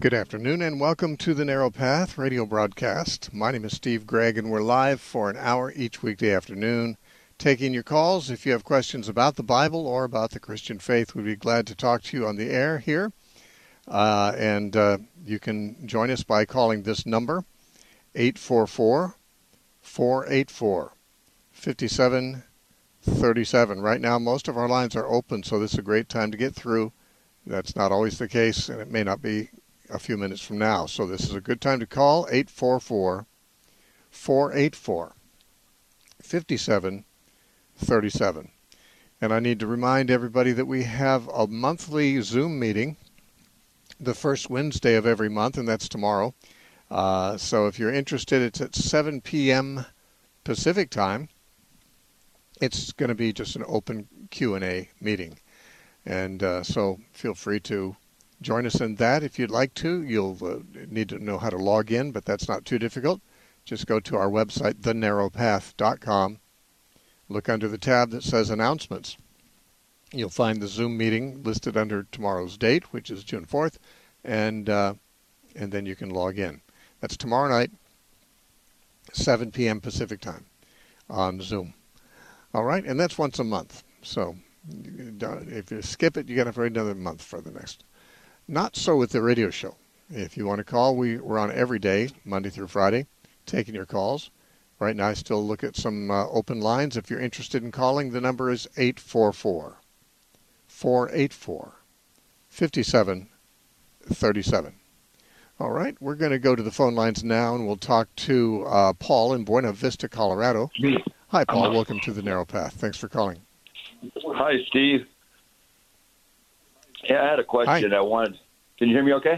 Good afternoon and welcome to the Narrow Path radio broadcast. My name is Steve Gregg and we're live for an hour each weekday afternoon taking your calls. If you have questions about the Bible or about the Christian faith, we'd be glad to talk to you on the air here. And you can join us by calling this number, 844-484-5737. Right now, most of our lines are open, so this is a great time to get through. That's not always the case, and it may not be a few minutes from now. So this is a good time to call, 844-484-5737. And I need to remind everybody that we have a monthly Zoom meeting the first Wednesday of every month, and that's tomorrow. So if you're interested, it's at 7 p.m. Pacific time. It's going to be just an open Q&A meeting. And so feel free to join us in that if you'd like to. You'll need to know how to log in, but that's not too difficult. Just go to our website, thenarrowpath.com. Look under the tab that says Announcements. You'll find the Zoom meeting listed under tomorrow's date, which is June 4th, and then you can log in. That's tomorrow night, 7 p.m. Pacific time on Zoom. All right, and that's once a month. So if you skip it, you got to wait another month for the next. Not so with the radio show. If you want to call, we're on every day, Monday through Friday, taking your calls. Right now, I still look at some open lines. If you're interested in calling, the number is 844-484-5737. All right, we're going to go to the phone lines now, and we'll talk to Paul in Buena Vista, Colorado. Hi, Paul. Welcome to the Narrow Path. Thanks for calling. Hi, Steve. Yeah, I had a question. Hi. Can you hear me okay?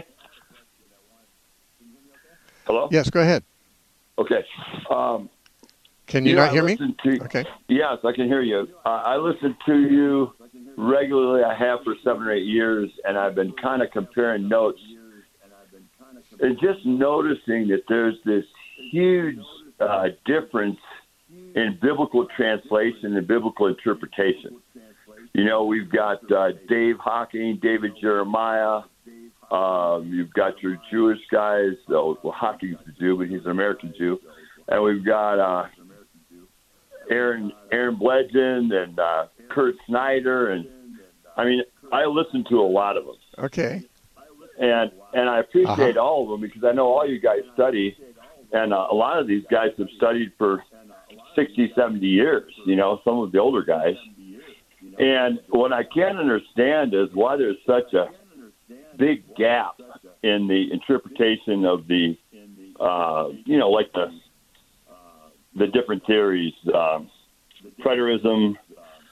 Hello? Yes, go ahead. Okay. Can you not hear me? Okay. Yes, I can hear you. I listen to you regularly. I have for 7 or 8 years, and I've been kind of comparing notes. And just noticing that there's this huge difference in biblical translation and biblical interpretation. You know, we've got Dave Hocking, David Jeremiah. You've got your Jewish guys. Well, Hocking's a Jew, but he's an American Jew. And we've got Aaron Bledgen and Kurt Snyder. And, I mean, I listen to a lot of them. Okay. And I appreciate all of them because I know all you guys study. And a lot of these guys have studied for 60, 70 years, you know, some of the older guys. And what I can't understand is why there's such a big gap in the interpretation of the, you know, like the different theories, preterism.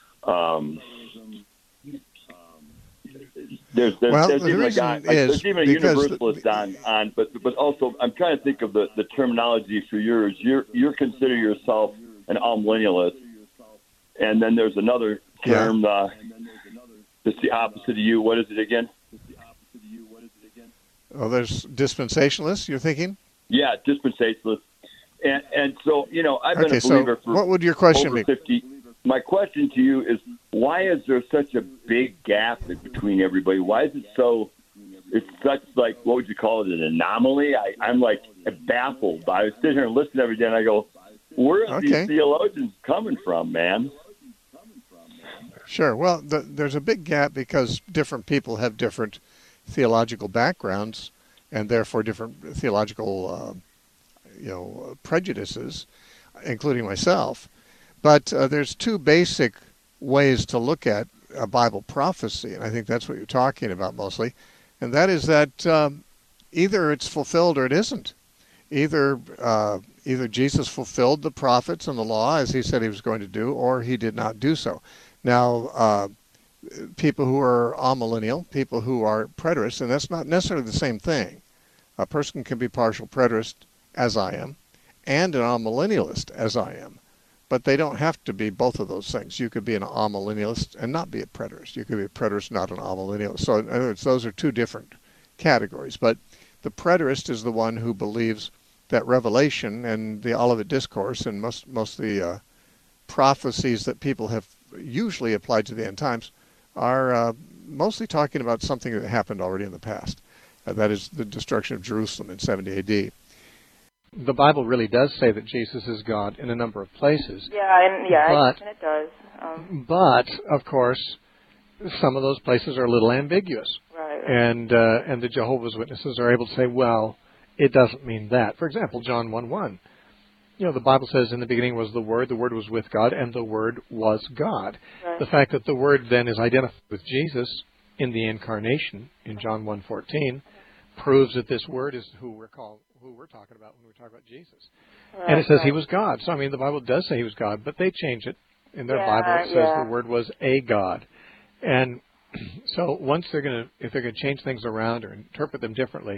There's even a guy, there's even a universalist on, but also I'm trying to think of the terminology for yours. You consider yourself an amillennialist, and then there's another term that's the opposite of you. What is it again? Oh, there's dispensationalists, you're thinking? Yeah, dispensationalists. And so, you know, I've been a believer for what would your question over be? 50. My question to you is, why is there such a big gap between everybody? Why is it so, it's such like, what would you call it, an anomaly? I'm like baffled. I sit here and listen every day and I go, where are these theologians coming from, man? Sure. Well, there's a big gap because different people have different theological backgrounds and therefore different theological, prejudices, including myself. But there's two basic ways to look at a Bible prophecy, and I think that's what you're talking about mostly, and that is that either it's fulfilled or it isn't. Either Jesus fulfilled the prophets and the law as he said he was going to do, or he did not do so. Now, people who are amillennial, people who are preterists, and that's not necessarily the same thing. A person can be partial preterist, as I am, and an amillennialist, as I am. But they don't have to be both of those things. You could be an amillennialist and not be a preterist. You could be a preterist, not an amillennialist. So in other words, those are two different categories. But the preterist is the one who believes that Revelation and the Olivet Discourse and most of the prophecies that people have usually applied to the end times are mostly talking about something that happened already in the past. That is the destruction of Jerusalem in 70 A.D. The Bible really does say that Jesus is God in a number of places. And it does. But of course, some of those places are a little ambiguous. Right. And the Jehovah's Witnesses are able to say, well, it doesn't mean that. For example, John 1:1. The Bible says, in the beginning was the Word was with God, and the Word was God. Right. The fact that the Word then is identified with Jesus in the Incarnation, in John 1:14, proves that this Word is who we're talking about when we talk about Jesus. Right, and it says He was God. So, the Bible does say He was God, but they change it. In their Bible, it says the Word was a God. And so once if they're going to change things around or interpret them differently,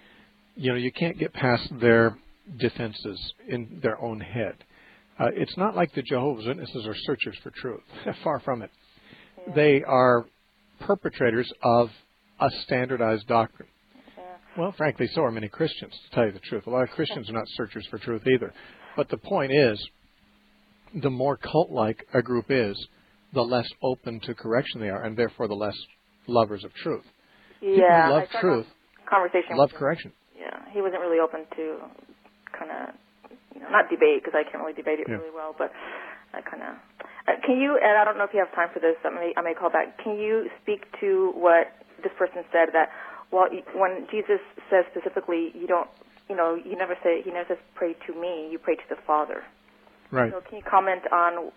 you can't get past their defenses in their own head. It's not like the Jehovah's Witnesses are searchers for truth. Far from it. Yeah. They are perpetrators of a standardized doctrine. Yeah. Well, frankly, so are many Christians, to tell you the truth. A lot of Christians are not searchers for truth either. But the point is, the more cult-like a group is, the less open to correction they are, and therefore the less lovers of truth. People who love truth love correction. Yeah, he wasn't really open to kind of, not debate, because I can't really debate it really well, but I kind of... can you, and I don't know if you have time for this, I may call back, can you speak to what this person said, that when Jesus says specifically, he never says pray to me, you pray to the Father. Right. So can you comment on,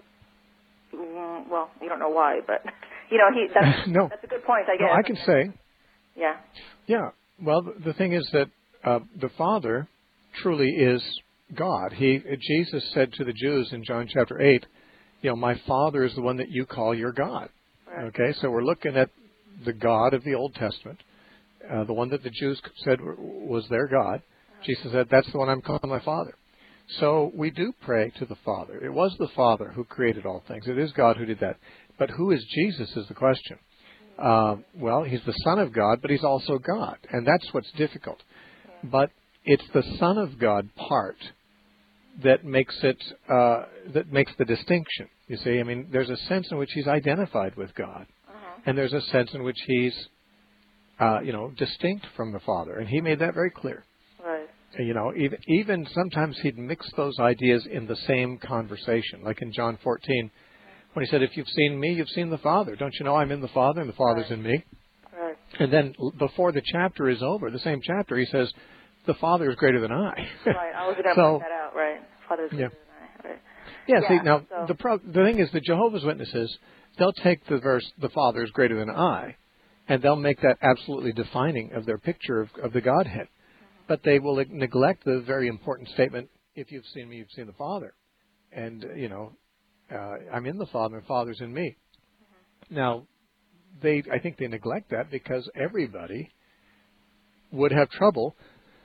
well, you don't know why, but, that's, no. That's a good point, I guess. No, I can say. Yeah. Yeah. Well, the thing is that the Father truly is God. Jesus said to the Jews in John chapter 8, my Father is the one that you call your God. Right. Okay, so we're looking at the God of the Old Testament, the one that the Jews said was their God. Jesus said, that's the one I'm calling my Father. So we do pray to the Father. It was the Father who created all things. It is God who did that. But who is Jesus is the question. Well, he's the Son of God, but he's also God. And that's what's difficult. But it's the Son of God part that makes the distinction. You see, there's a sense in which he's identified with God. And there's a sense in which he's, distinct from the Father. And he made that very clear. Right. Even sometimes he'd mix those ideas in the same conversation, like in John 14, when he said, if you've seen me, you've seen the Father. Don't you know I'm in the Father and the Father's in me? Right. And then before the chapter is over, the same chapter, he says, the Father is greater than I. Right. I was going to point that out, right? Father is greater than I. Right. Yeah, see, now, the thing is, the Jehovah's Witnesses, they'll take the verse, the Father is greater than I, and they'll make that absolutely defining of their picture of the Godhead. But they will neglect the very important statement, if you've seen me, you've seen the Father. And, I'm in the Father, and the Father's in me. Now, I think they neglect that because everybody would have trouble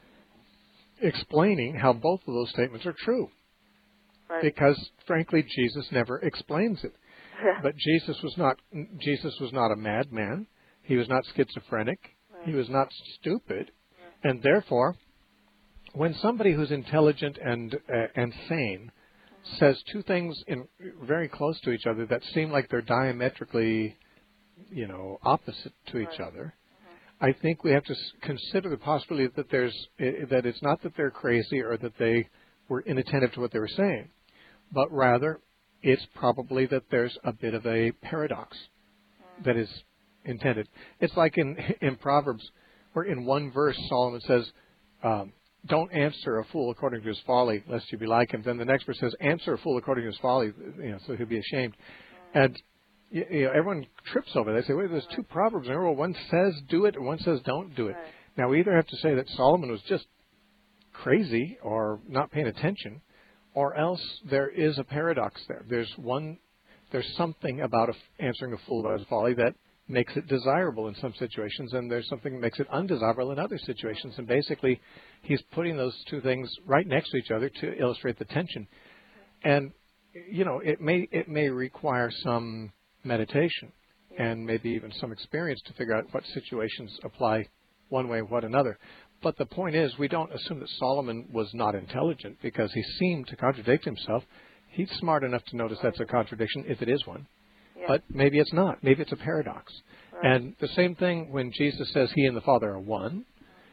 explaining how both of those statements are true. Right. Because, frankly, Jesus never explains it. But Jesus was not a madman. He was not schizophrenic. Right. He was not stupid. Right. And therefore, when somebody who's intelligent and sane says two things very close to each other that seem like they're diametrically, opposite to each other, I think we have to consider the possibility that that it's not that they're crazy or that they were inattentive to what they were saying, but rather it's probably that there's a bit of a paradox that is intended. It's like in Proverbs, where in one verse Solomon says, don't answer a fool according to his folly, lest you be like him. Then the next verse says, answer a fool according to his folly, so he'll be ashamed. And everyone trips over that. They say, wait, there's two proverbs in there. Well, one says do it, and one says don't do it. Right. Now, we either have to say that Solomon was just crazy or not paying attention, or else there is a paradox there. There's something about answering a fool about his folly that makes it desirable in some situations, and there's something that makes it undesirable in other situations. And basically, he's putting those two things right next to each other to illustrate the tension. And, it may require some meditation and maybe even some experience to figure out what situations apply one way and what another. But the point is, we don't assume that Solomon was not intelligent because he seemed to contradict himself. He's smart enough to notice that's a contradiction, if it is one. Yeah. But maybe it's not. Maybe it's a paradox. Right. And the same thing when Jesus says he and the Father are one.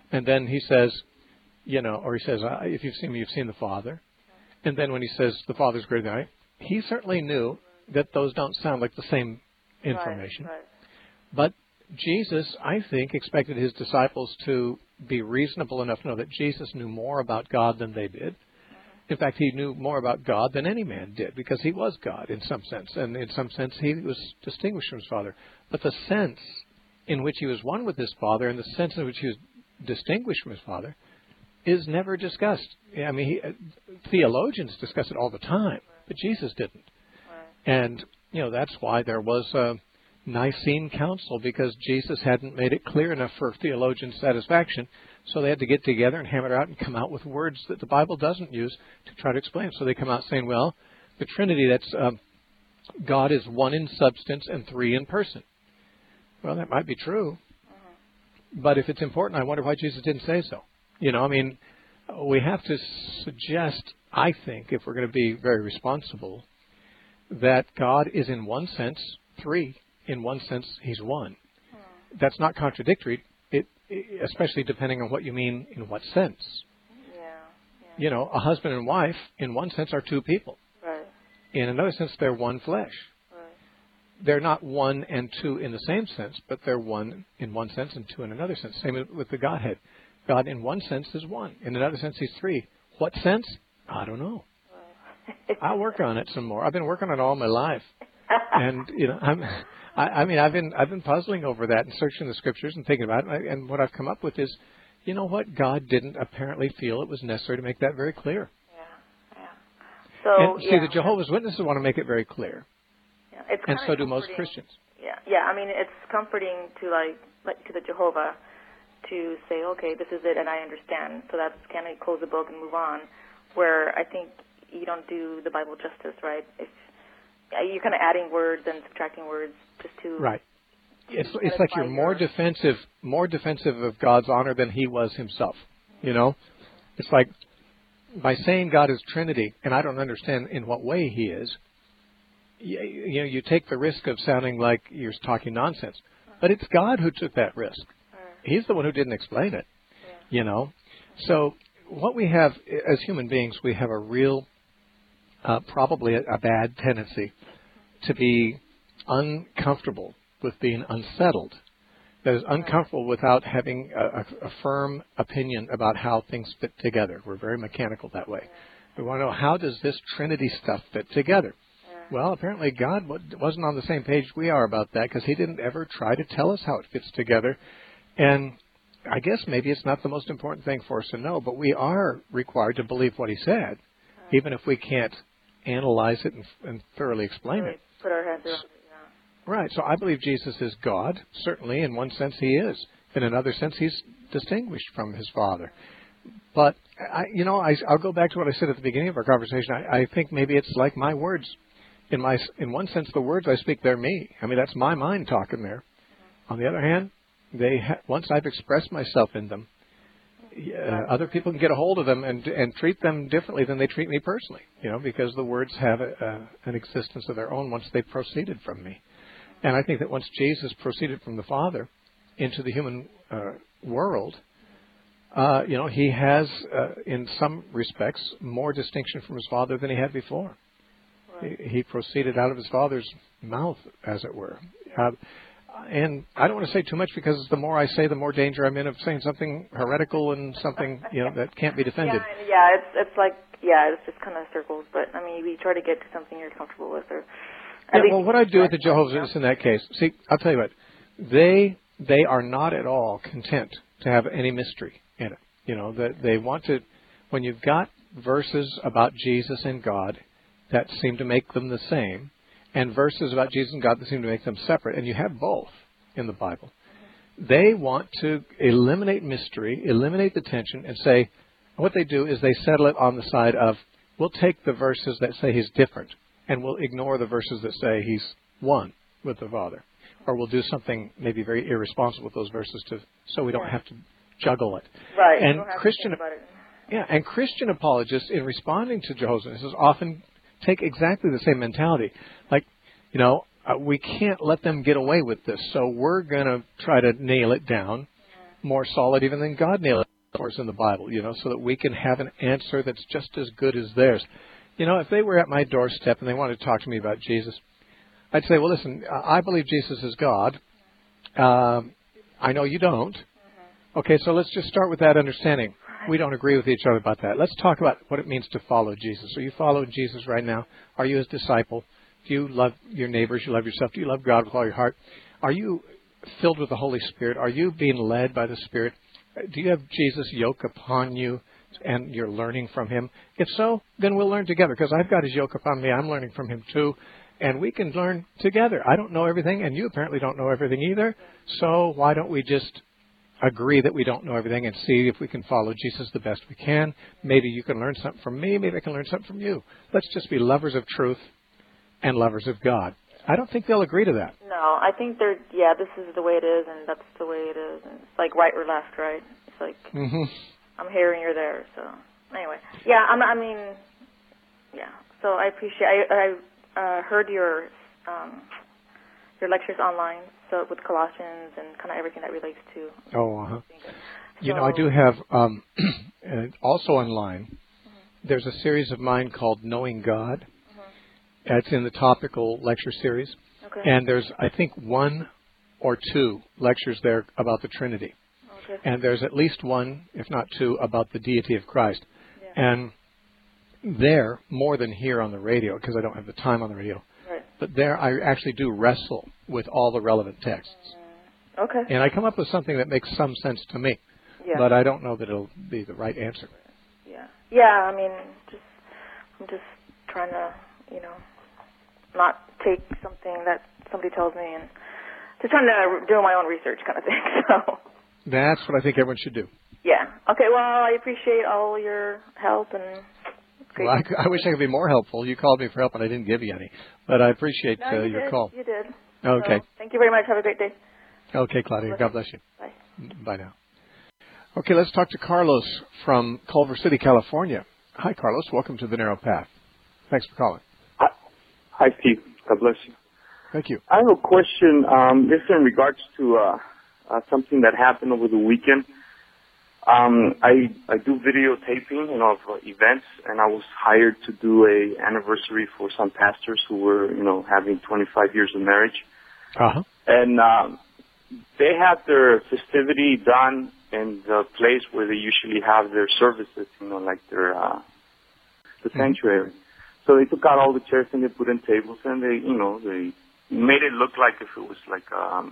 And then he says, or he says, if you've seen me, you've seen the Father. And then when he says the Father's greater than I, he certainly knew that those don't sound like the same information. Right. But Jesus, I think, expected his disciples to be reasonable enough to know that Jesus knew more about God than they did. In fact, he knew more about God than any man did, because he was God in some sense. And in some sense, he was distinguished from his Father. But the sense in which he was one with his Father and the sense in which he was distinguished from his Father is never discussed. I mean, theologians discuss it all the time, but Jesus didn't. And, that's why there was a Nicene Council, because Jesus hadn't made it clear enough for theologian satisfaction. So they had to get together and hammer it out and come out with words that the Bible doesn't use to try to explain it. So they come out saying, well, the Trinity, that's God is one in substance and three in person. Well, that might be true. But if it's important, I wonder why Jesus didn't say so. We have to suggest, I think, if we're going to be very responsible, that God is in one sense three. In one sense, he's one. That's not contradictory, especially depending on what you mean in what sense. Yeah. A husband and wife, in one sense, are two people. Right. In another sense, they're one flesh. Right. They're not one and two in the same sense, but they're one in one sense and two in another sense. Same with the Godhead. God, in one sense, is one. In another sense, he's three. What sense? I don't know. Right. I'll work on it some more. I've been working on it all my life. And, I've been puzzling over that and searching the scriptures and thinking about it. And what I've come up with is, God didn't apparently feel it was necessary to make that very clear. Yeah. So, the Jehovah's Witnesses want to make it very clear. Yeah. It's and so do most Christians. Yeah. I mean, it's comforting to to the Jehovah to say, okay, this is it, and I understand. So that's kind of close the book and move on. Where I think you don't do the Bible justice, right? If you're kind of adding words and subtracting words just to... Right. It's like you're more defensive of God's honor than he was himself. It's like, by saying God is Trinity, and I don't understand in what way he is, you take the risk of sounding like you're talking nonsense. But it's God who took that risk. He's the one who didn't explain it. So what we have as human beings, we have a real, probably a bad tendency to be uncomfortable with being unsettled. That is, uncomfortable without having a firm opinion about how things fit together. We're very mechanical that way. We want to know, how does this Trinity stuff fit together? Well, apparently God wasn't on the same page we are about that, because he didn't ever try to tell us how it fits together. And I guess maybe it's not the most important thing for us to know, but we are required to believe what he said, even if we can't analyze it and thoroughly explain it. Put our heads around it, Right. So I believe Jesus is God. Certainly, in one sense, he is. In another sense, he's distinguished from his Father. But, I'll go back to what I said at the beginning of our conversation. I think maybe it's like my words. In one sense, the words I speak, they're me. I mean, that's my mind talking there. On the other hand, once I've expressed myself in them, other people can get a hold of them and treat them differently than they treat me personally, because the words have an existence of their own once they've proceeded from me. And I think that once Jesus proceeded from the Father into the human world, he has, in some respects, more distinction from his Father than he had before. Right. He proceeded out of his Father's mouth, as it were. And I don't want to say too much, because the more I say, the more danger I'm in of saying something heretical and something that can't be defended. It's just kind of circles. But I mean, we try to get to something you're comfortable with, or what I do with the Jehovah's Witnesses in that case, see, I'll tell you what, they are not at all content to have any mystery in it. That they want to, when you've got verses about Jesus and God that seem to make them the same, and verses about Jesus and God that seem to make them separate, and you have both in the Bible, they want to eliminate mystery, eliminate the tension, and say, what they do is they settle it on the side of, we'll take the verses that say he's different, and we'll ignore the verses that say he's one with the Father. Or we'll do something maybe very irresponsible with those verses so we don't have to juggle it. Right. And Christian apologists, in responding to Jehovah's Witnesses, often take exactly the same mentality. Like, we can't let them get away with this, so we're going to try to nail it down. more solid even than God nailed doors in the Bible, so that we can have an answer that's just as good as theirs. If they were at my doorstep and they wanted to talk to me about Jesus, I'd say, well, listen, I believe Jesus is God. I know you don't. Okay, so let's just start with that understanding. We don't agree with each other about that. Let's talk about what it means to follow Jesus. Are you following Jesus right now? Are you his disciple? Do you love your neighbors? You love yourself? Do you love God with all your heart? Are you filled with the Holy Spirit? Are you being led by the Spirit? Do you have Jesus' yoke upon you and you're learning from him? If so, then we'll learn together, because I've got his yoke upon me. I'm learning from him too, and we can learn together. I don't know everything, and you apparently don't know everything either, so why don't we just agree that we don't know everything and see if we can follow Jesus the best we can? Maybe you can learn something from me. Maybe I can learn something from you. Let's just be lovers of truth and lovers of God. I don't think they'll agree to that. No, I think this is the way it is, and that's the way it is. And it's like right or left, right? It's like I'm here and you're there. So anyway, So I appreciate. I heard your lectures online, so with Colossians and kind of everything that relates to. Oh, I do have also online. There's a series of mine called Knowing God. It's in the topical lecture series. Okay. And there's, I think, 1 or 2 lectures there about the Trinity. Okay. And there's at least 1, if not 2, about the deity of Christ. Yeah. And there, more than here on the radio, because I don't have the time on the radio, right. But there I actually do wrestle with all the relevant texts. Okay. And I come up with something that makes some sense to me. Yeah. But I don't know that it'll be the right answer. Yeah. Yeah, I'm just trying to, not take something that somebody tells me and just trying to do my own research kind of thing. So that's what I think everyone should do. Yeah. Okay, well, I appreciate all your help and well, I wish I could be more helpful. You called me for help and I didn't give you any. But I appreciate your call. You did. Okay. So, thank you very much. Have a great day. Okay, Claudia. God bless you. Bye. Bye now. Okay, let's talk to Carlos from Culver City, California. Hi, Carlos. Welcome to The Narrow Path. Thanks for calling. Hi, Steve. God bless you. Thank you. I have a question. This in regards to something that happened over the weekend. I do videotaping, of events, and I was hired to do a anniversary for some pastors who were, having 25 years of marriage. Uh-huh. And they had their festivity done in the place where they usually have their services, like their the sanctuary. So they took out all the chairs and they put in tables, and they made it look like if it was like a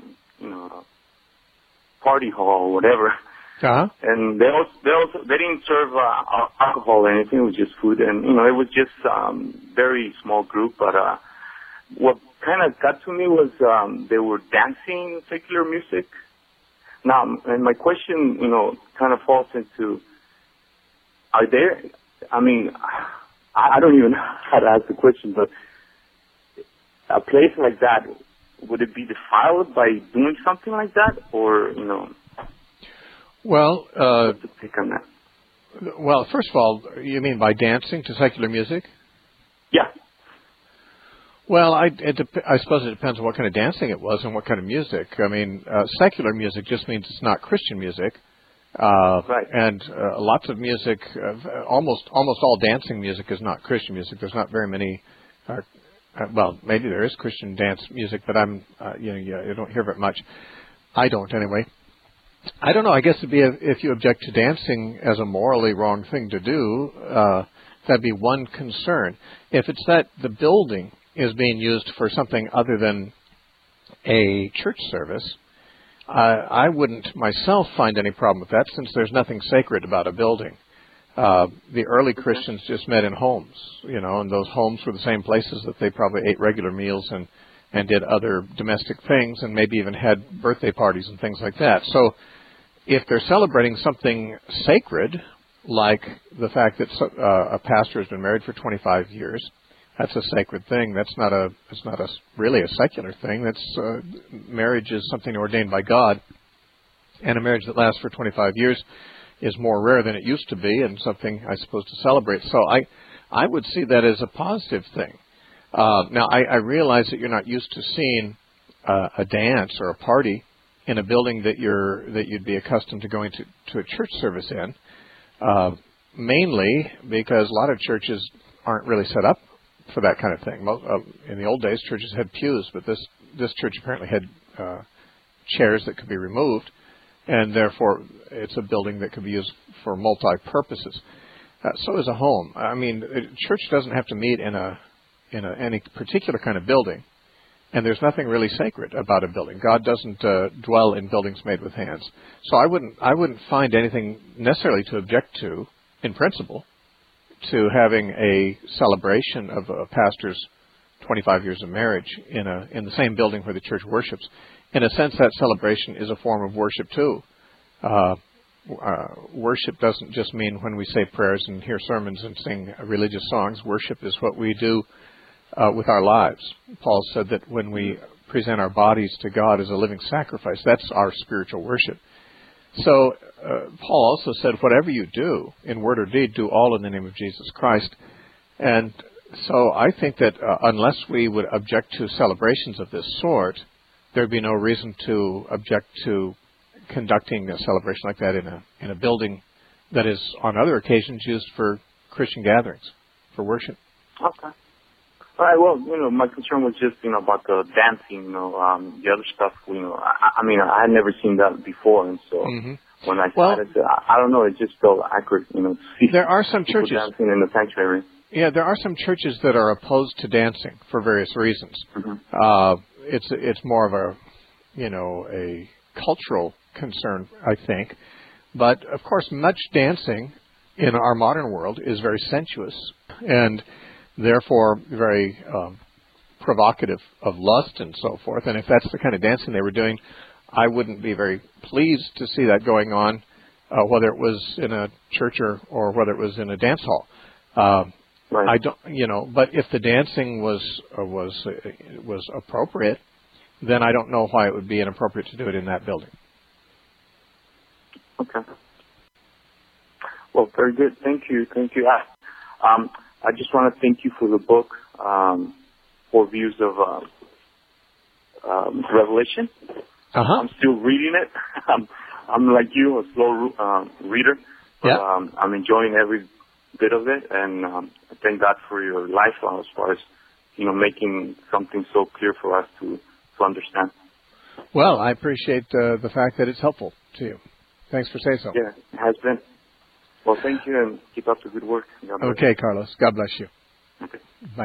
party hall or whatever. Uh-huh. And they didn't serve alcohol or anything. It was just food, and it was just very small group. But what kind of got to me was they were dancing secular music. Now, and my question, kind of falls into: are there? I mean, I don't even know how to ask the question, but a place like that, would it be defiled by doing something like that, or Well, what's the take on that? Well, first of all, you mean by dancing to secular music? Yeah. Well, I suppose it depends on what kind of dancing it was and what kind of music. I mean, secular music just means it's not Christian music. Right. And lots of music, almost all dancing music is not Christian music. There's not very many. Well, maybe there is Christian dance music, but you don't hear of it much. I don't, anyway. I don't know. I guess it'd be if you object to dancing as a morally wrong thing to do, that'd be one concern. If it's that the building is being used for something other than a church service, I wouldn't myself find any problem with that, since there's nothing sacred about a building. The early Christians just met in homes, and those homes were the same places that they probably ate regular meals and did other domestic things, and maybe even had birthday parties and things like that. So if they're celebrating something sacred, like the fact that a pastor has been married for 25 years, that's a sacred thing. It's not really a secular thing. Marriage is something ordained by God, and a marriage that lasts for 25 years is more rare than it used to be, and something, I suppose, to celebrate. So I would see that as a positive thing. Now, I realize that you're not used to seeing a dance or a party in a building that you'd be accustomed to going to a church service in, mainly because a lot of churches aren't really set up for that kind of thing. In the old days, churches had pews, but this church apparently had chairs that could be removed, and therefore it's a building that could be used for multi-purposes. So is a home. I mean, a church doesn't have to meet in any particular kind of building, and there's nothing really sacred about a building. God doesn't dwell in buildings made with hands. So I wouldn't find anything necessarily to object to, in principle, to having a celebration of a pastor's 25 years of marriage in the same building where the church worships. In a sense, that celebration is a form of worship too. Worship doesn't just mean when we say prayers and hear sermons and sing religious songs. Worship is what we do with our lives. Paul said that when we present our bodies to God as a living sacrifice, that's our spiritual worship. So Paul also said, whatever you do, in word or deed, do all in the name of Jesus Christ. And so I think that unless we would object to celebrations of this sort, there'd be no reason to object to conducting a celebration like that in a building that is on other occasions used for Christian gatherings, for worship. Okay. All right. Well, my concern was just, about the dancing, the other stuff. I mean, I had never seen that before, and so when I started, I don't know, it just felt accurate, to see. There are some churches dancing in the sanctuary. Yeah, there are some churches that are opposed to dancing for various reasons. It's more of a cultural concern, I think. But, of course, much dancing in our modern world is very sensuous and therefore very provocative of lust and so forth. And if that's the kind of dancing they were doing, I wouldn't be very pleased to see that going on, whether it was in a church or whether it was in a dance hall. Right. I don't, but if the dancing was appropriate, then I don't know why it would be inappropriate to do it in that building. Okay. Well, very good. Thank you. I just want to thank you for the book, Four Views of Revelation. I'm still reading it. I'm like you, a slow reader. But, I'm enjoying every bit of it, and I thank God for your life as far as, making something so clear for us to understand. Well, I appreciate the fact that it's helpful to you. Thanks for saying so. Yeah, it has been. Well, thank you, and keep up the good work. Okay, Carlos. God bless you. Okay. Bye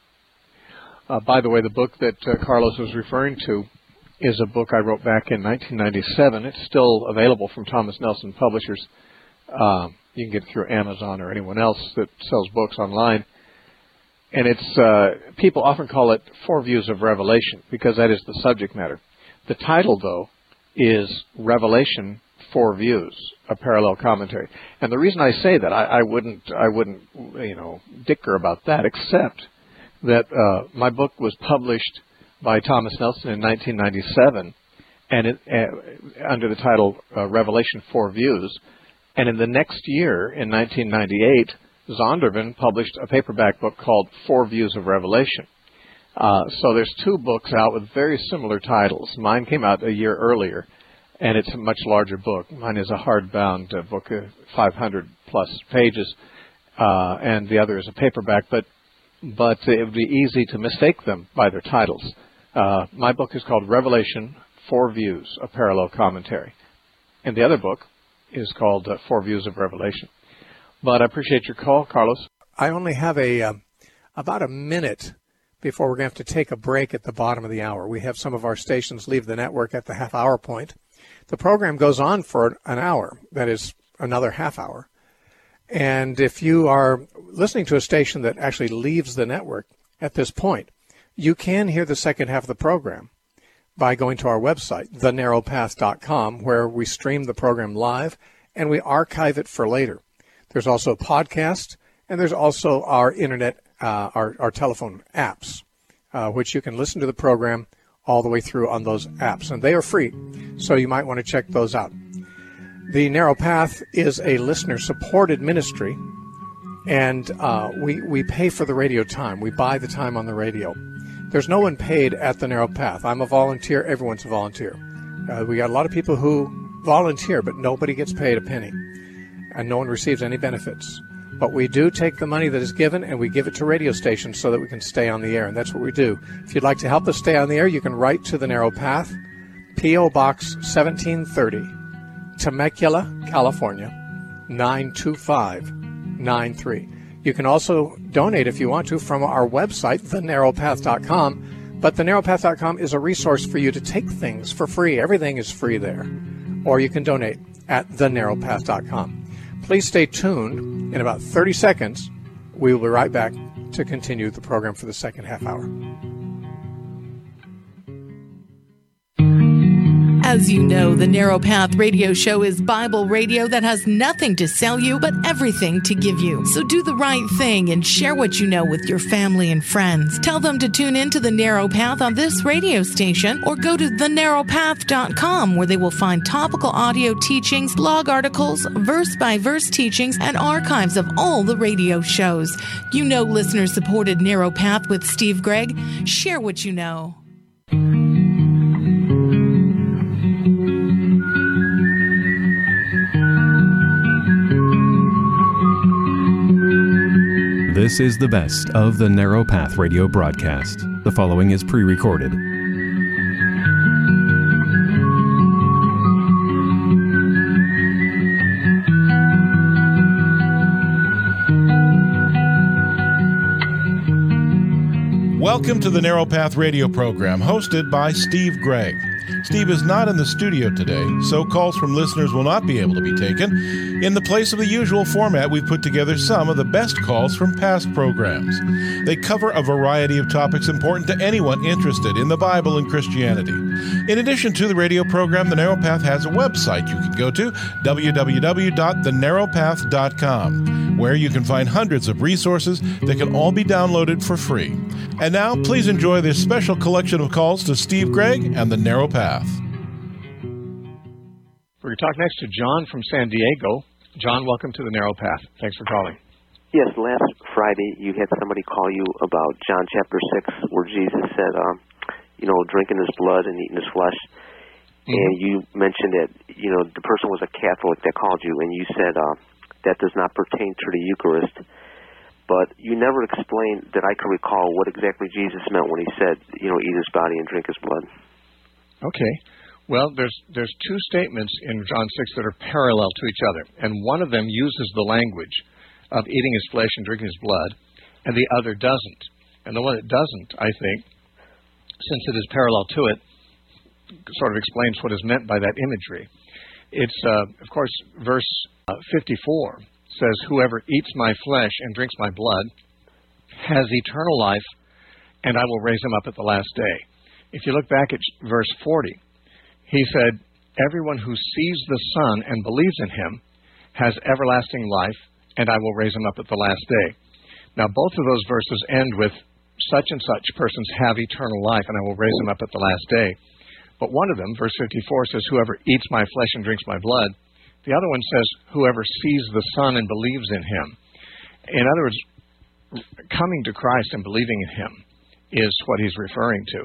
now. By the way, the book that Carlos was referring to is a book I wrote back in 1997. It's still available from Thomas Nelson Publishers. You can get it through Amazon or anyone else that sells books online. And it's people often call it Four Views of Revelation because that is the subject matter. The title, though, is Revelation, Four Views, a parallel commentary. And the reason I say that, I wouldn't dicker about that, except that my book was published by Thomas Nelson in 1997, and under the title Revelation, Four Views. And in the next year, in 1998, Zondervan published a paperback book called Four Views of Revelation. So there's two books out with very similar titles. Mine came out a year earlier, and it's a much larger book. Mine is a hardbound book, 500-plus pages, and the other is a paperback. But it would be easy to mistake them by their titles. My book is called Revelation, Four Views, a parallel commentary. And the other book is called Four Views of Revelation. But I appreciate your call, Carlos. I only have about a minute before we're going to have to take a break at the bottom of the hour. We have some of our stations leave the network at the half-hour point. The program goes on for an hour, that is another half hour. And if you are listening to a station that actually leaves the network at this point, you can hear the second half of the program by going to our website, thenarrowpath.com, where we stream the program live and we archive it for later. There's also a podcast, and there's also our internet, our telephone apps, which you can listen to the program all the way through on those apps, and they are free, so you might want to check those out. The Narrow Path is a listener-supported ministry, and we pay for the radio time. We buy the time on the radio. There's no one paid at the Narrow Path. I'm a volunteer. Everyone's a volunteer. We got a lot of people who volunteer, but nobody gets paid a penny, and no one receives any benefits. But we do take the money that is given and we give it to radio stations so that we can stay on the air, and that's what we do. If you'd like to help us stay on the air, you can write to The Narrow Path, P.O. Box 1730, Temecula, California, 92593. You can also donate if you want to from our website, thenarrowpath.com. But thenarrowpath.com is a resource for you to take things for free. Everything is free there. Or you can donate at thenarrowpath.com. Please stay tuned. In about 30 seconds, we will be right back to continue the program for the second half hour. As you know, the Narrow Path Radio Show is Bible radio that has nothing to sell you, but everything to give you. So do the right thing and share what you know with your family and friends. Tell them to tune in to the Narrow Path on this radio station, or go to thenarrowpath.com, where they will find topical audio teachings, blog articles, verse-by-verse teachings, and archives of all the radio shows. You know, listener-supported Narrow Path with Steve Gregg. Share what you know. This is the best of the Narrow Path radio broadcast. The following is pre-recorded. Welcome to the Narrow Path radio program, hosted by Steve Gregg. Steve is not in the studio today, so calls from listeners will not be able to be taken. In the place of the usual format, we've put together some of the best calls from past programs. They cover a variety of topics important to anyone interested in the Bible and Christianity. In addition to the radio program, The Narrow Path has a website you can go to, www.thenarrowpath.com, where you can find hundreds of resources that can all be downloaded for free. And now, please enjoy this special collection of calls to Steve Gregg and The Narrow Path. We're going to talk next to John from San Diego. John, welcome to The Narrow Path. Thanks for calling. Yes, last Friday you had somebody call you about John chapter 6, where Jesus said, drinking his blood and eating his flesh. Mm-hmm. And you mentioned that, the person was a Catholic that called you, and you said that does not pertain to the Eucharist. But you never explained that I could recall what exactly Jesus meant when he said, eat his body and drink his blood. Okay. Well, there's two statements in John 6 that are parallel to each other, and one of them uses the language of eating his flesh and drinking his blood, and the other doesn't. And the one that doesn't, I think, since it is parallel to it, sort of explains what is meant by that imagery. It's, of course, verse 54 says, "Whoever eats my flesh and drinks my blood has eternal life, and I will raise him up at the last day." If you look back at verse 40, he said, "Everyone who sees the Son and believes in him has everlasting life, and I will raise him up at the last day." Now, both of those verses end with such and such persons have eternal life, and I will raise them up at the last day. But one of them, verse 54, says, "Whoever eats my flesh and drinks my blood." The other one says, "Whoever sees the Son and believes in him." In other words, coming to Christ and believing in him is what he's referring to.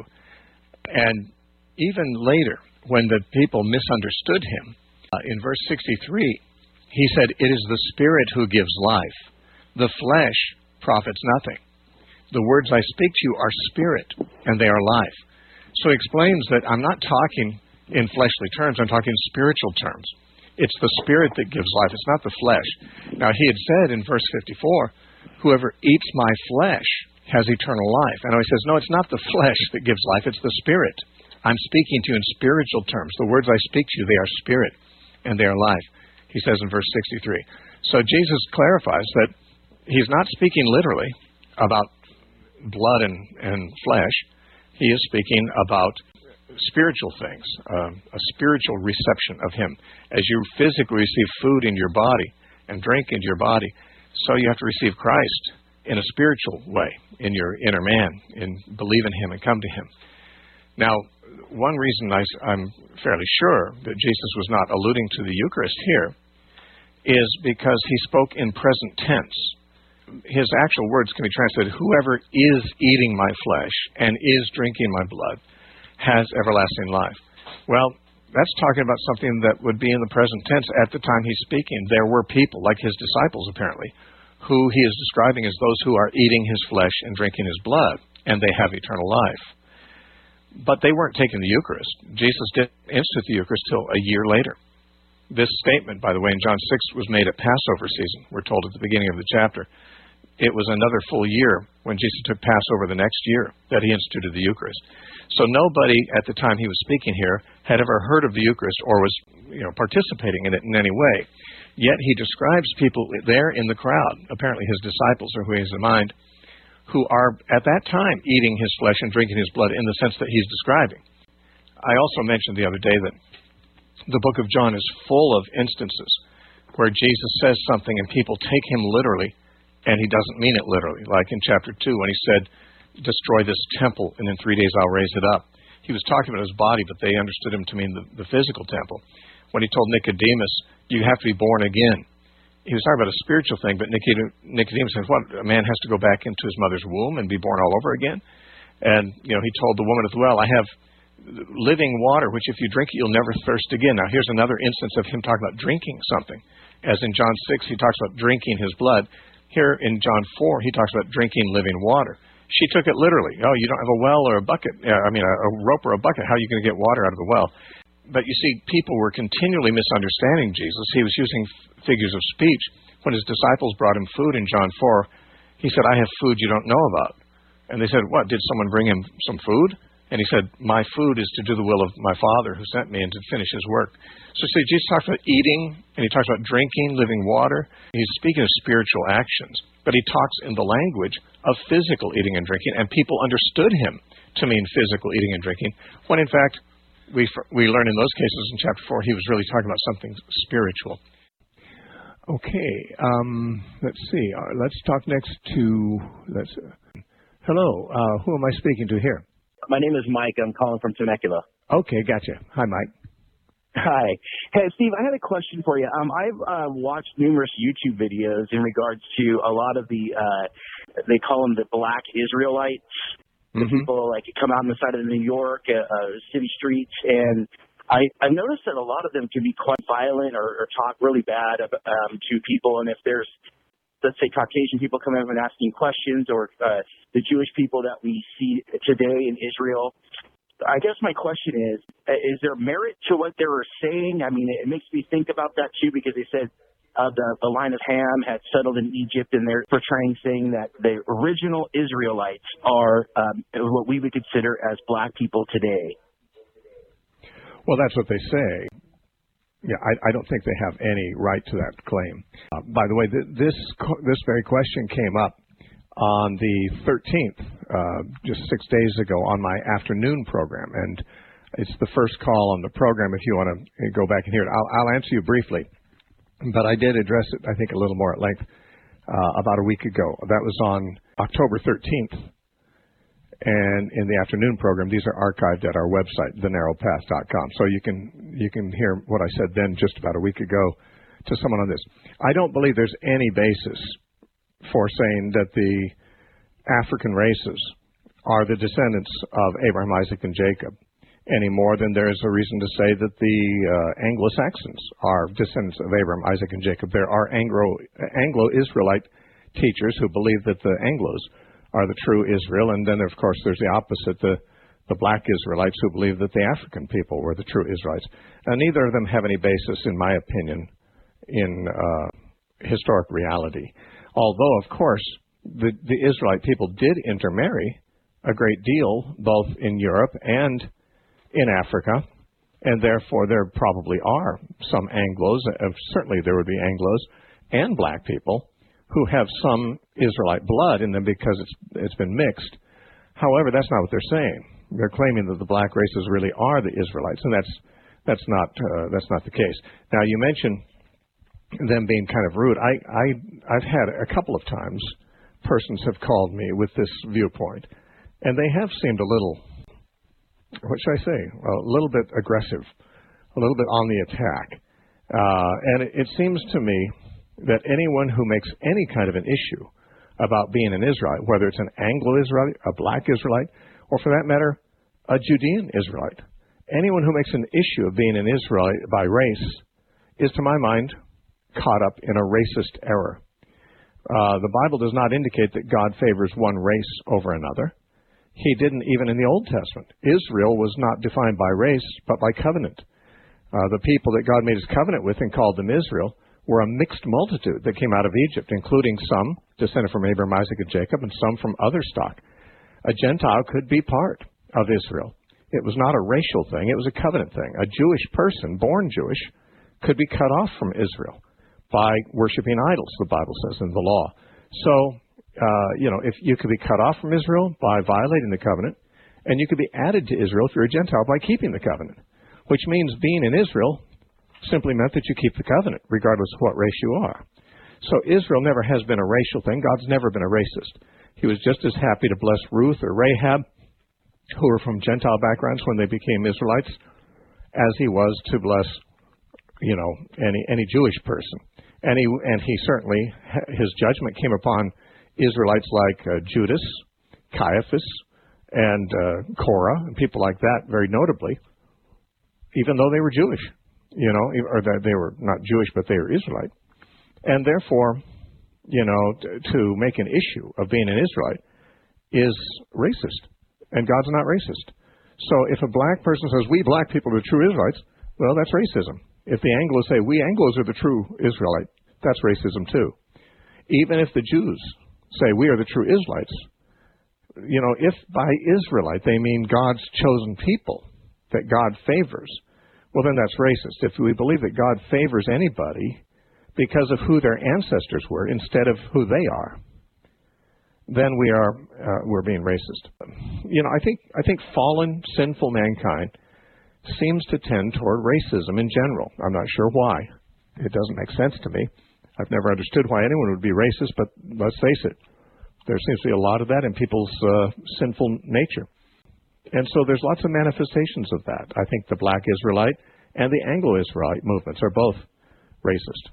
And even later, when the people misunderstood him, in verse 63, he said, "It is the Spirit who gives life. The flesh profits nothing. The words I speak to you are spirit, and they are life." So he explains that I'm not talking in fleshly terms, I'm talking in spiritual terms. It's the Spirit that gives life, it's not the flesh. Now, he had said in verse 54, "Whoever eats my flesh has eternal life." And he says, no, it's not the flesh that gives life, it's the Spirit. I'm speaking to you in spiritual terms. The words I speak to you, they are spirit, and they are life, he says in verse 63. So Jesus clarifies that he's not speaking literally about blood and flesh. He is speaking about spiritual things, a spiritual reception of him. As you physically receive food in your body and drink into your body, so you have to receive Christ in a spiritual way, in your inner man, and believe in him and come to him. Now, one reason I'm fairly sure that Jesus was not alluding to the Eucharist here is because he spoke in present tense. His actual words can be translated, "Whoever is eating my flesh and is drinking my blood has everlasting life." Well, that's talking about something that would be in the present tense at the time he's speaking. There were people, like his disciples apparently, who he is describing as those who are eating his flesh and drinking his blood, and they have eternal life. But they weren't taking the Eucharist. Jesus didn't institute the Eucharist till a year later. This statement, by the way, in John 6 was made at Passover season. We're told at the beginning of the chapter. It was another full year when Jesus took Passover the next year that he instituted the Eucharist. So nobody at the time he was speaking here had ever heard of the Eucharist or was participating in it in any way. Yet he describes people there in the crowd, apparently his disciples or who he has in mind, who are at that time eating his flesh and drinking his blood in the sense that he's describing. I also mentioned the other day that the book of John is full of instances where Jesus says something and people take him literally, and he doesn't mean it literally. Like in chapter 2 when he said, destroy this temple, and in 3 days I'll raise it up. He was talking about his body, but they understood him to mean the physical temple. When he told Nicodemus, you have to be born again, he was talking about a spiritual thing, but Nicodemus says, what, a man has to go back into his mother's womb and be born all over again? And, he told the woman at the well, I have living water, which if you drink it, you'll never thirst again. Now, here's another instance of him talking about drinking something. As in John 6, he talks about drinking his blood. Here in John 4, he talks about drinking living water. She took it literally. Oh, you don't have a well or a bucket, a rope or a bucket. How are you going to get water out of the well? But you see, people were continually misunderstanding Jesus. He was using figures of speech. When his disciples brought him food in John 4, he said, I have food you don't know about. And they said, what, did someone bring him some food? And he said, my food is to do the will of my Father who sent me and to finish his work. So see, Jesus talks about eating, and he talks about drinking, living water. He's speaking of spiritual actions, but he talks in the language of physical eating and drinking, and people understood him to mean physical eating and drinking, when in fact, we learn in those cases in chapter 4, he was really talking about something spiritual. Okay, let's see. Let's talk next to, hello, who am I speaking to here? My name is Mike. I'm calling from Temecula. Okay, gotcha. Hi, Mike. Hi. Hey, Steve, I had a question for you. I've watched numerous YouTube videos in regards to a lot of the, they call them the Black Israelites. People like come out on the side of New York, city streets, and I've noticed that a lot of them can be quite violent or talk really bad to people. And if there's, let's say, Caucasian people coming up and asking questions, or the Jewish people that we see today in Israel, I guess my question is there merit to what they were saying? I mean, it makes me think about that too, because they said the line of Ham had settled in Egypt, and they're portraying, saying that the original Israelites are what we would consider as black people today. Well, that's what they say. Yeah, I don't think they have any right to that claim. By the way, this very question came up on the 13th, just 6 days ago, on my afternoon program, and it's the first call on the program. If you want to go back and hear it, I'll answer you briefly. But I did address it, I think, a little more at length about a week ago. That was on October 13th. And in the afternoon program, these are archived at our website, thenarrowpath.com. So you can hear what I said then just about a week ago to someone on this. I don't believe there's any basis for saying that the African races are the descendants of Abraham, Isaac, and Jacob any more than there is a reason to say that the Anglo-Saxons are descendants of Abraham, Isaac, and Jacob. There are Anglo-Israelite teachers who believe that the Anglos are the true Israel, and then, of course, there's the opposite, the black Israelites who believe that the African people were the true Israelites. And neither of them have any basis, in my opinion, in historic reality. Although, of course, the Israelite people did intermarry a great deal, both in Europe and in Africa, and therefore there probably are some Anglos, certainly there would be Anglos and black people who have some Israelite blood in them because it's been mixed. However, that's not what they're saying. They're claiming that the black races really are the Israelites, and that's not the case. Now, you mentioned them being kind of rude. I've had a couple of times persons have called me with this viewpoint, and they have seemed a little, what should I say, a little bit aggressive, a little bit on the attack. And it seems to me that anyone who makes any kind of an issue about being an Israelite, whether it's an Anglo-Israelite, a black Israelite, or for that matter, a Judean Israelite, anyone who makes an issue of being an Israelite by race is, to my mind, caught up in a racist error. The Bible does not indicate that God favors one race over another. He didn't even in the Old Testament. Israel was not defined by race, but by covenant. The people that God made his covenant with and called them Israel were a mixed multitude that came out of Egypt, including some descended from Abraham, Isaac, and Jacob, and some from other stock. A Gentile could be part of Israel. It was not a racial thing. It was a covenant thing. A Jewish person, born Jewish, could be cut off from Israel by worshiping idols, the Bible says in the law. So, if you could be cut off from Israel by violating the covenant, and you could be added to Israel if you're a Gentile by keeping the covenant, which means being in Israel simply meant that you keep the covenant, regardless of what race you are. So Israel never has been a racial thing. God's never been a racist. He was just as happy to bless Ruth or Rahab, who were from Gentile backgrounds when they became Israelites, as he was to bless, any Jewish person. And he certainly, his judgment came upon Israelites like Judas, Caiaphas, and Korah, and people like that, very notably, even though they were Jewish, or that they were not Jewish, but they were Israelite. And therefore, to make an issue of being an Israelite is racist, and God's not racist. So if a black person says, we black people are the true Israelites, well, that's racism. If the Anglos say, we Anglos are the true Israelite, that's racism too. Even if the Jews say, we are the true Israelites, if by Israelite they mean God's chosen people that God favors, well, then that's racist. If we believe that God favors anybody because of who their ancestors were instead of who they are, then we're being racist. I think fallen, sinful mankind seems to tend toward racism in general. I'm not sure why. It doesn't make sense to me. I've never understood why anyone would be racist, but let's face it, there seems to be a lot of that in people's sinful nature. And so there's lots of manifestations of that. I think the black Israelite and the Anglo-Israelite movements are both racist.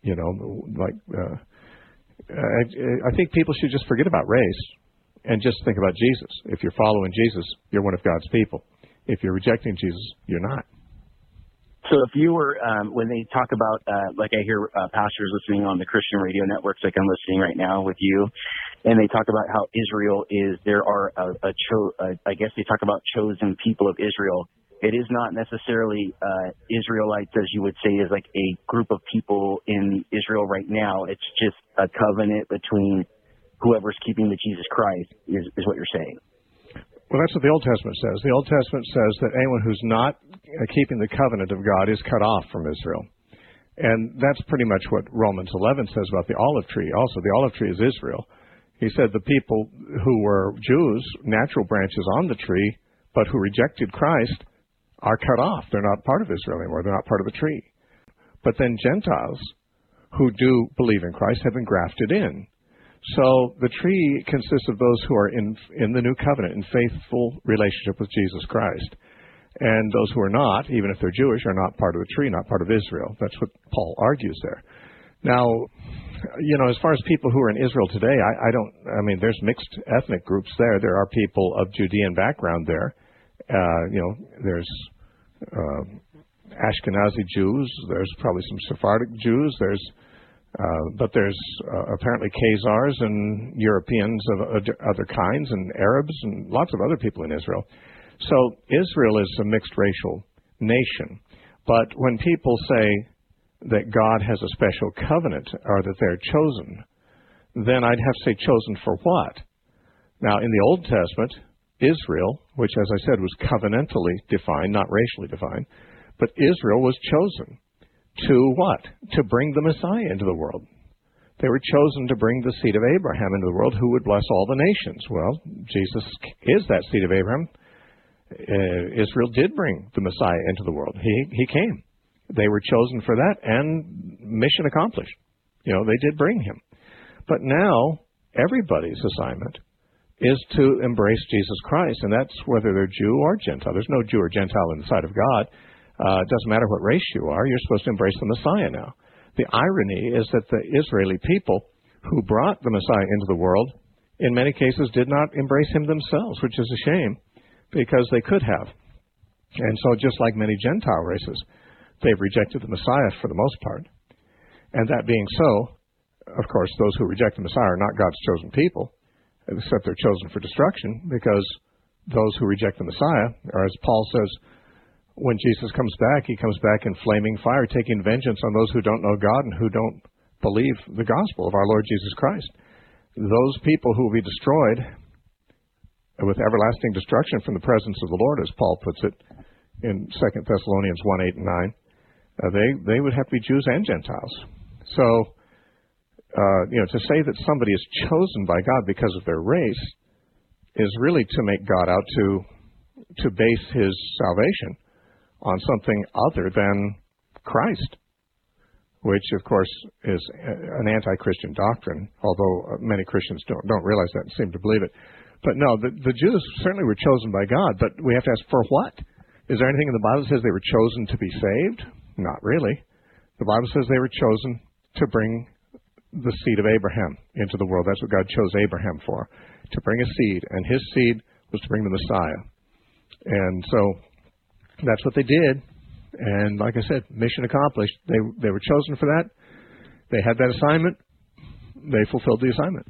I think people should just forget about race and just think about Jesus. If you're following Jesus, you're one of God's people. If you're rejecting Jesus, you're not. So if you were, when they talk about, like I hear pastors listening on the Christian radio networks, like I'm listening right now with you, and they talk about how Israel is, there are I guess they talk about chosen people of Israel. It is not necessarily Israelites, as you would say, is like a group of people in Israel right now. It's just a covenant between whoever's keeping the Jesus Christ is what you're saying. Well, that's what the Old Testament says. The Old Testament says that anyone who's not keeping the covenant of God is cut off from Israel. And that's pretty much what Romans 11 says about the olive tree. Also, the olive tree is Israel. He said the people who were Jews, natural branches on the tree, but who rejected Christ, are cut off. They're not part of Israel anymore. They're not part of the tree. But then Gentiles who do believe in Christ have been grafted in. So the tree consists of those who are in the new covenant, in faithful relationship with Jesus Christ. And those who are not, even if they're Jewish, are not part of the tree, not part of Israel. That's what Paul argues there. Now, as far as people who are in Israel today, there's mixed ethnic groups there. There are people of Judean background there. There's Ashkenazi Jews. There's probably some Sephardic Jews. But there's apparently Khazars and Europeans of other kinds and Arabs and lots of other people in Israel. So Israel is a mixed racial nation. But when people say that God has a special covenant or that they're chosen, then I'd have to say chosen for what? Now, in the Old Testament, Israel, which as I said was covenantally defined, not racially defined, but Israel was chosen to what? To bring the Messiah into the world. They were chosen to bring the seed of Abraham into the world who would bless all the nations. Well, Jesus is that seed of Abraham. Israel did bring the Messiah into the world. He came. They were chosen for that, and mission accomplished. They did bring him. But now, everybody's assignment is to embrace Jesus Christ, and that's whether they're Jew or Gentile. There's no Jew or Gentile in the sight of God. It doesn't matter what race you are. You're supposed to embrace the Messiah now. The irony is that the Israeli people who brought the Messiah into the world, in many cases, did not embrace him themselves, which is a shame, because they could have. And so just like many Gentile races, they've rejected the Messiah for the most part. And that being so, of course, those who reject the Messiah are not God's chosen people, except they're chosen for destruction, because those who reject the Messiah, or as Paul says, when Jesus comes back, he comes back in flaming fire, taking vengeance on those who don't know God and who don't believe the gospel of our Lord Jesus Christ. Those people who will be destroyed with everlasting destruction from the presence of the Lord, as Paul puts it in 2 Thessalonians 1:8 and 9, they would have to be Jews and Gentiles. So, to say that somebody is chosen by God because of their race is really to make God out to base his salvation on something other than Christ, which, of course, is an anti-Christian doctrine, although many Christians don't realize that and seem to believe it. But no, the Jews certainly were chosen by God, but we have to ask, for what? Is there anything in the Bible that says they were chosen to be saved? Not really. The Bible says they were chosen to bring the seed of Abraham into the world. That's what God chose Abraham for, to bring a seed, and his seed was to bring the Messiah. And so that's what they did. And like I said, mission accomplished. They were chosen for that. They had that assignment. They fulfilled the assignment.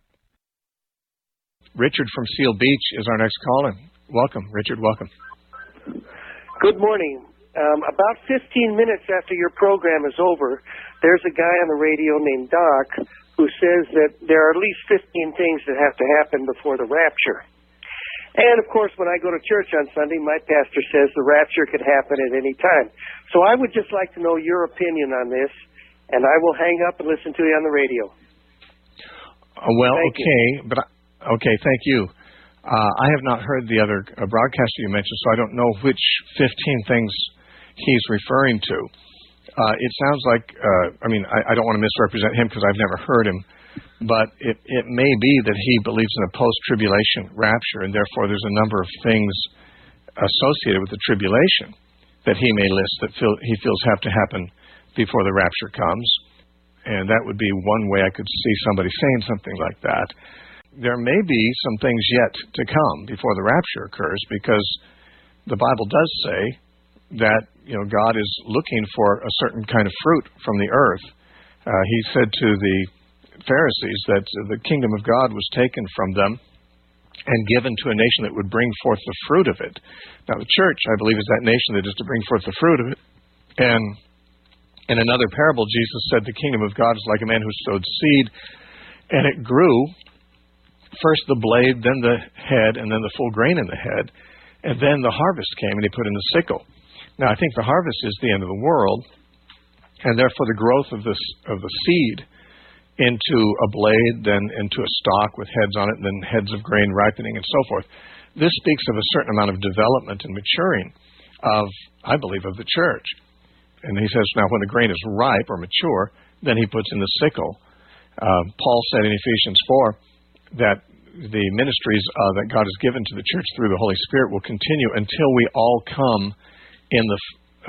Richard from Seal Beach is our next caller. Welcome, Richard. Welcome. Good morning. About 15 minutes after your program is over, there's a guy on the radio named Doc who says that there are at least 15 things that have to happen before the rapture. And, of course, when I go to church on Sunday, my pastor says the rapture could happen at any time. So I would just like to know your opinion on this, and I will hang up and listen to you on the radio. Okay, thank you. I have not heard the other broadcaster you mentioned, so I don't know which 15 things he's referring to. It sounds like, I don't want to misrepresent him because I've never heard him, but it may be that he believes in a post-tribulation rapture, and therefore there's a number of things associated with the tribulation that he may list that he feels have to happen before the rapture comes. And that would be one way I could see somebody saying something like that. There may be some things yet to come before the rapture occurs, because the Bible does say that God is looking for a certain kind of fruit from the earth. He said to the Pharisees that the kingdom of God was taken from them and given to a nation that would bring forth the fruit of it. Now, the church, I believe, is that nation that is to bring forth the fruit of it. And in another parable, Jesus said the kingdom of God is like a man who sowed seed, and it grew, first the blade, then the head, and then the full grain in the head. And then the harvest came, and he put in the sickle. Now, I think the harvest is the end of the world, and therefore the growth of the seed into a blade, then into a stalk with heads on it, and then heads of grain ripening, and so forth. This speaks of a certain amount of development and maturing of, I believe, of the church. And he says, now when the grain is ripe or mature, then he puts in the sickle. Paul said in Ephesians 4 that the ministries that God has given to the church through the Holy Spirit will continue until we all come in the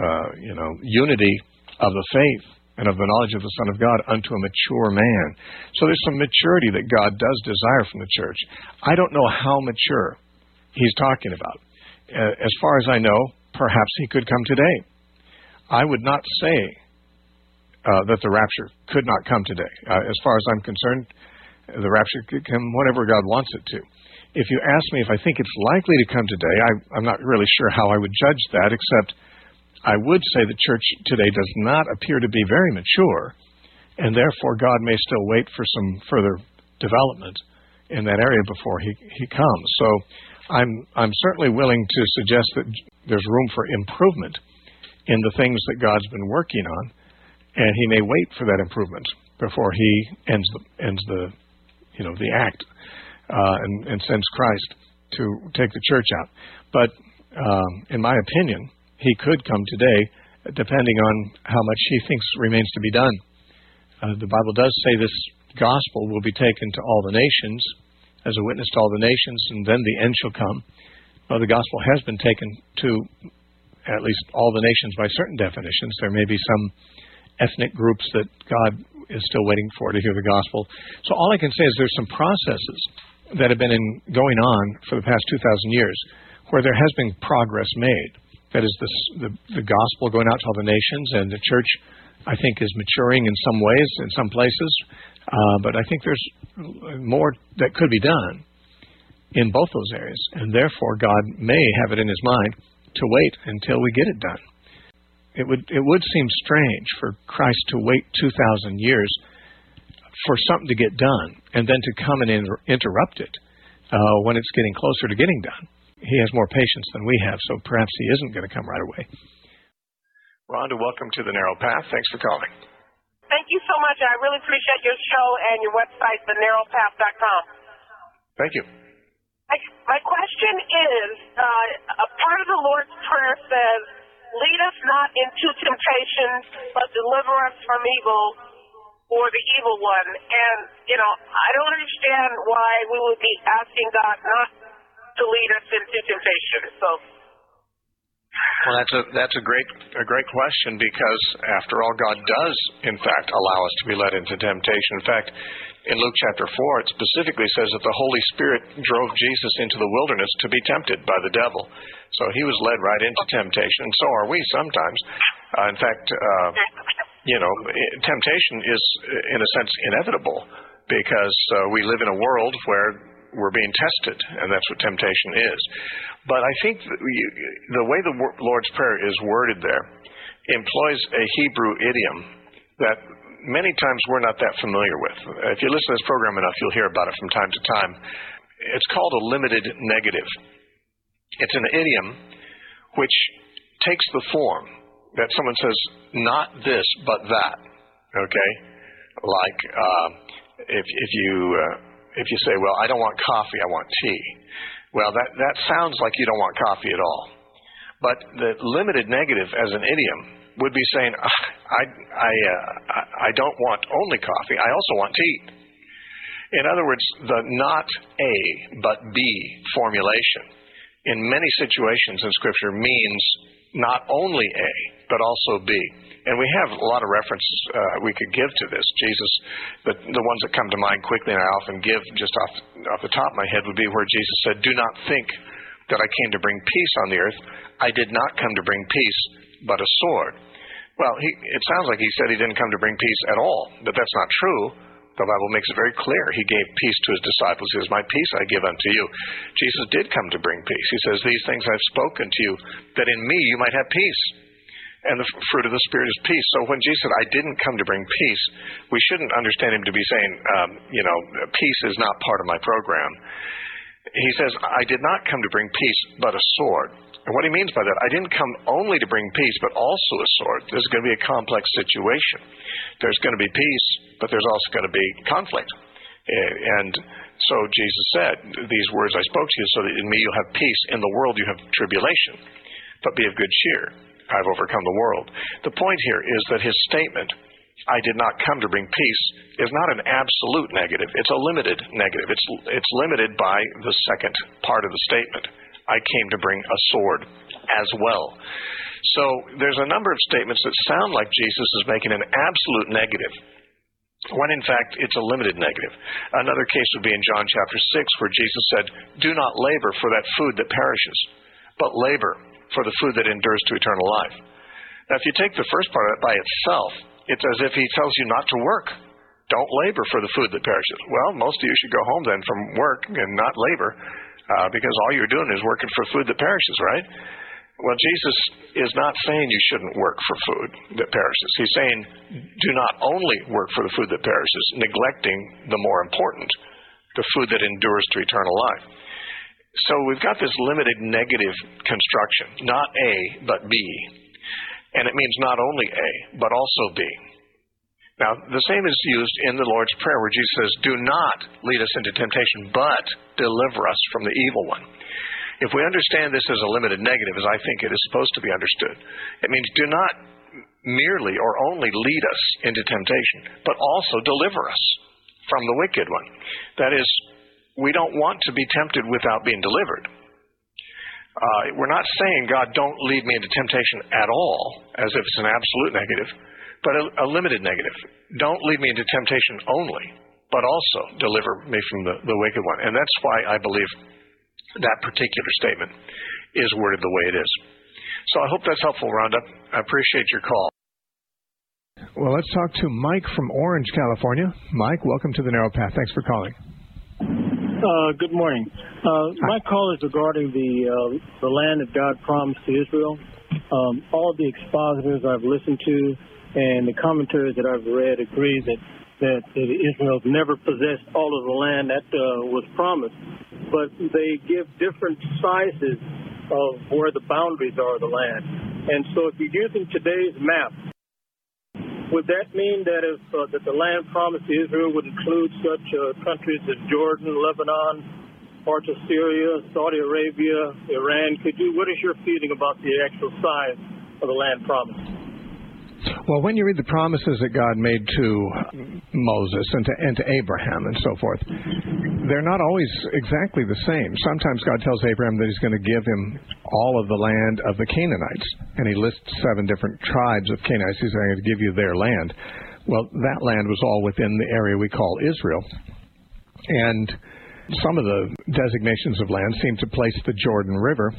unity of the faith and of the knowledge of the Son of God unto a mature man. So there's some maturity that God does desire from the church. I don't know how mature he's talking about. As far as I know, perhaps he could come today. I would not say that the rapture could not come today. As far as I'm concerned, the rapture could come whenever God wants it to. If you ask me if I think it's likely to come today, I'm not really sure how I would judge that, except I would say the church today does not appear to be very mature, and therefore God may still wait for some further development in that area before he comes. So I'm certainly willing to suggest that there's room for improvement in the things that God's been working on, and he may wait for that improvement before he ends the act and sends Christ to take the church out. But in my opinion, he could come today, depending on how much he thinks remains to be done. The Bible does say this gospel will be taken to all the nations as a witness to all the nations, and then the end shall come. Well, the gospel has been taken to at least all the nations by certain definitions. There may be some ethnic groups that God is still waiting for to hear the gospel. So all I can say is there's some processes that have been going on for the past 2,000 years where there has been progress made. That is the gospel going out to all the nations, and the church, I think, is maturing in some ways, in some places. But I think there's more that could be done in both those areas, and therefore God may have it in His mind to wait until we get it done. It would seem strange for Christ to wait 2,000 years for something to get done, and then to come and interrupt it when it's getting closer to getting done. He has more patience than we have, so perhaps He isn't going to come right away. Rhonda, welcome to the Narrow Path. Thanks for calling. Thank you so much. I really appreciate your show and your website, thenarrowpath.com. Thank you. My question is, a part of the Lord's Prayer says, lead us not into temptation, but deliver us from evil or the evil one. And, I don't understand why we would be asking God not to lead us into temptation. Well, that's a great question, because after all, God does in fact allow us to be led into temptation. In fact, in Luke chapter 4, it specifically says that the Holy Spirit drove Jesus into the wilderness to be tempted by the devil. So He was led right into temptation, and so are we sometimes. In fact, temptation is in a sense inevitable, because we live in a world where we're being tested, and that's what temptation is. But I think the way the Lord's Prayer is worded there employs a Hebrew idiom that many times we're not that familiar with. If you listen to this program enough, you'll hear about it from time to time. It's called a limited negative. It's an idiom which takes the form that someone says, not this, but that. Okay? Like if you say, well, I don't want coffee, I want tea. Well, that sounds like you don't want coffee at all. But the limited negative as an idiom would be saying, I don't want only coffee, I also want tea. In other words, the not A, but B formulation in many situations in Scripture means not only A, but also B. And we have a lot of references we could give to this. Jesus, the ones that come to mind quickly, and I often give just off the top of my head, would be where Jesus said, do not think that I came to bring peace on the earth. I did not come to bring peace, but a sword. Well, it sounds like He said He didn't come to bring peace at all, but that's not true. The Bible makes it very clear. He gave peace to His disciples. He says, my peace I give unto you. Jesus did come to bring peace. He says, these things I've spoken to you, that in me you might have peace. And the fruit of the Spirit is peace. So when Jesus said, I didn't come to bring peace, we shouldn't understand Him to be saying, peace is not part of my program. He says, I did not come to bring peace, but a sword. And what He means by that, I didn't come only to bring peace, but also a sword. This is going to be a complex situation. There's going to be peace, but there's also going to be conflict. And so Jesus said, these words I spoke to you, so that in me you'll have peace. In the world you have tribulation, but be of good cheer. I've overcome the world. The point here is that His statement, I did not come to bring peace, is not an absolute negative. It's a limited negative. It's limited by the second part of the statement. I came to bring a sword as well. So there's a number of statements that sound like Jesus is making an absolute negative, when in fact it's a limited negative. Another case would be in John chapter 6, where Jesus said, do not labor for that food that perishes, but labor for the food that endures to eternal life. Now, if you take the first part of it by itself, it's as if He tells you not to work. Don't labor for the food that perishes. Well, most of you should go home then from work and not labor, because all you're doing is working for food that perishes, right? Well, Jesus is not saying you shouldn't work for food that perishes. He's saying do not only work for the food that perishes, neglecting the more important, the food that endures to eternal life. So we've got this limited negative construction, not A, but B. And it means not only A, but also B. Now, the same is used in the Lord's Prayer, where Jesus says, do not lead us into temptation, but deliver us from the evil one. If we understand this as a limited negative, as I think it is supposed to be understood, it means do not merely or only lead us into temptation, but also deliver us from the wicked one. That is, we don't want to be tempted without being delivered. We're not saying, God, don't lead me into temptation at all, as if it's an absolute negative, but a limited negative. Don't lead me into temptation only, but also deliver me from the wicked one. And that's why I believe that particular statement is worded the way it is. So I hope that's helpful, Rhonda. I appreciate your call. Well, let's talk to Mike from Orange, California. Mike, welcome to the Narrow Path. Thanks for calling. Good morning. My call is regarding the land that God promised to Israel. All the expositors I've listened to and the commentaries that I've read agree that Israel never possessed all of the land that was promised, but they give different sizes of where the boundaries are of the land. And so if you're using today's map, would that mean that that the land promised to Israel would include such countries as Jordan, Lebanon, parts of Syria, Saudi Arabia, Iran? What is your feeling about the actual size of the land promised? Well, when you read the promises that God made to Moses and to Abraham and so forth, they're not always exactly the same. Sometimes God tells Abraham that he's going to give him all of the land of the Canaanites, and he lists 7 different tribes of Canaanites. He's going to give you their land. Well, that land was all within the area we call Israel. And some of the designations of land seem to place the Jordan River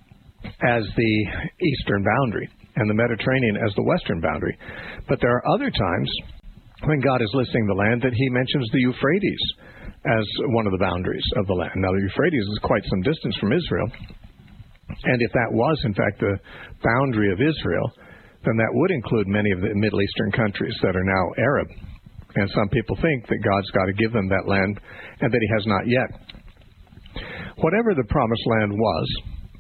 as the eastern boundary and the Mediterranean as the western boundary. But there are other times when God is listing the land that he mentions the Euphrates as one of the boundaries of the land. Now, the Euphrates is quite some distance from Israel, and if that was, in fact, the boundary of Israel, then that would include many of the Middle Eastern countries that are now Arab. And some people think that God's got to give them that land and that he has not yet. Whatever the promised land was,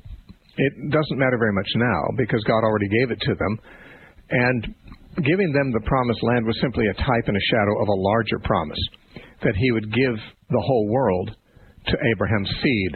it doesn't matter very much now because God already gave it to them. And giving them the promised land was simply a type and a shadow of a larger promise, that he would give the whole world to Abraham's seed,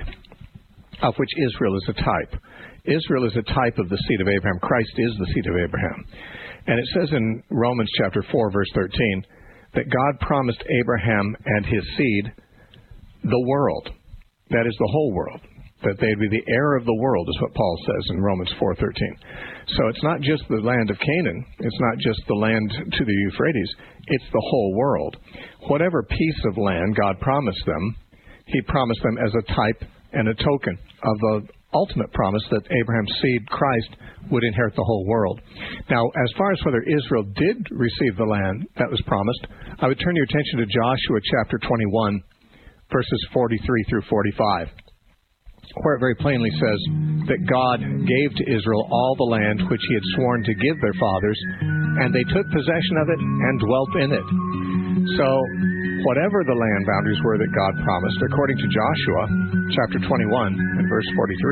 of which Israel is a type. Israel is a type of the seed of Abraham. Christ is the seed of Abraham. And it says in Romans chapter 4, verse 13, that God promised Abraham and his seed the world. That is the whole world. That they'd be the heir of the world, is what Paul says in Romans 4:13. So it's not just the land of Canaan. It's not just the land to the Euphrates. It's the whole world. Whatever piece of land God promised them, he promised them as a type and a token of the ultimate promise that Abraham's seed, Christ, would inherit the whole world. Now, as far as whether Israel did receive the land that was promised, I would turn your attention to Joshua chapter 21, verses 43 through 45. Where it very plainly says that God gave to Israel all the land which he had sworn to give their fathers, and they took possession of it and dwelt in it. So, whatever the land boundaries were that God promised, according to Joshua chapter 21 and verse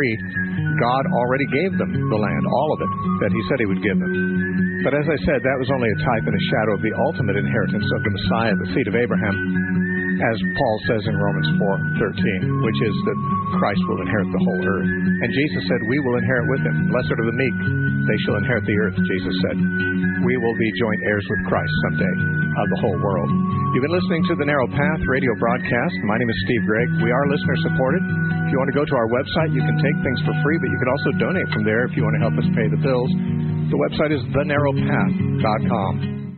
43, God already gave them the land, all of it, that he said he would give them. But as I said, that was only a type and a shadow of the ultimate inheritance of the Messiah, the seed of Abraham, as Paul says in Romans 4:13, which is that Christ will inherit the whole earth. And Jesus said, we will inherit with him. Blessed are the meek, they shall inherit the earth, Jesus said. We will be joint heirs with Christ someday of the whole world. You've been listening to the Narrow Path radio broadcast. My name is Steve Gregg. We are listener-supported. If you want to go to our website, you can take things for free, but you can also donate from there if you want to help us pay the bills. The website is thenarrowpath.com.